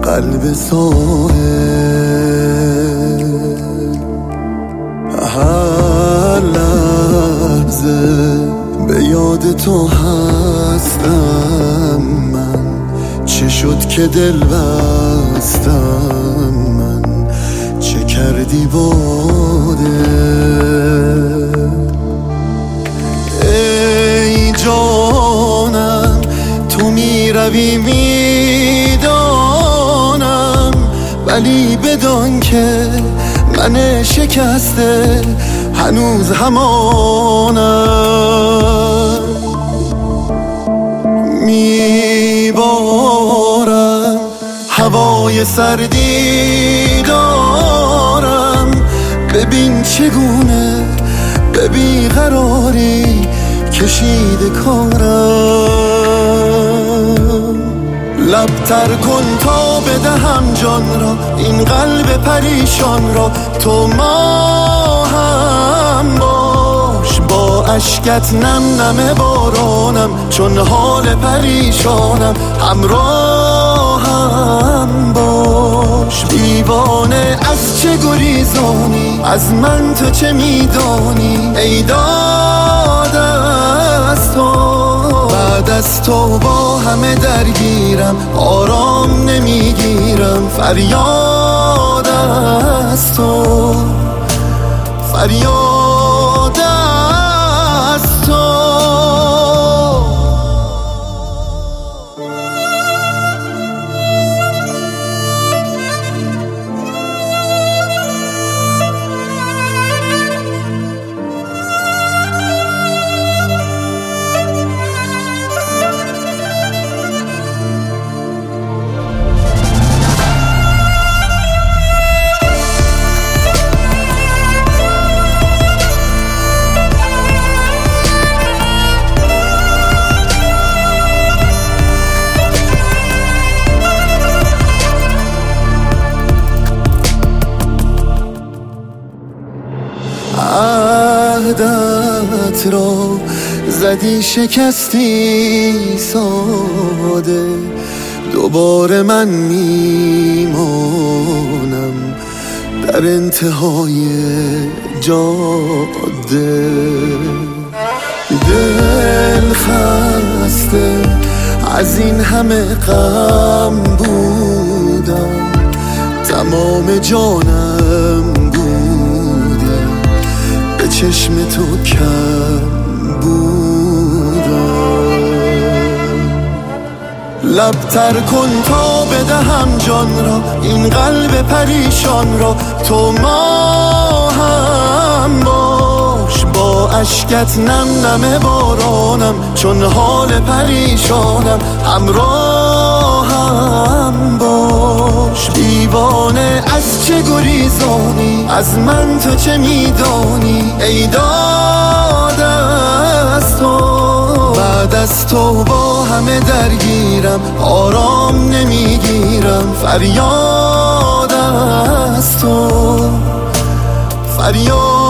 قلب ساحل. هر لحظه به یاد تو هستم من، چه شد که دل بستم من، چه کردی باده. ای جانم تو میروی میدانم، ولی بدان که من شکسته هنوز همانم. میبارم هوای سردی دارم، ببین چگونه به بیقراری کشیده کارم. لبتر کن تا بدهم جان را، این قلب پریشان را، تو ما هم باش. با اشکت نم نم بارانم، چون حال پریشانم، همراهم باش. دیوانه از چه گریزانی، از من تو چه میدانی، ای داده از تو. بعد از تو با همه درگیرم، آرام نمیگیرم، فریاد از تو، فریاد از تو. عهدت را زدی شکستی ساده، دوباره من میمانم در انتهای جاده. دل خسته از این همه غم بودم، تمام جانم چشم تو کم بودم. لبتر کن تا بدهم جان را، این قلب پریشان را، تو ما هم باش. با اشکت نم نم بارانم، چون حال پریشانم، همراهم باش. دیوانه از چه گریزانی، از من تو چه میدانی، ای داده از تو. بعد از تو با همه درگیرم، آرام نمیگیرم، فریاد از تو، فریاد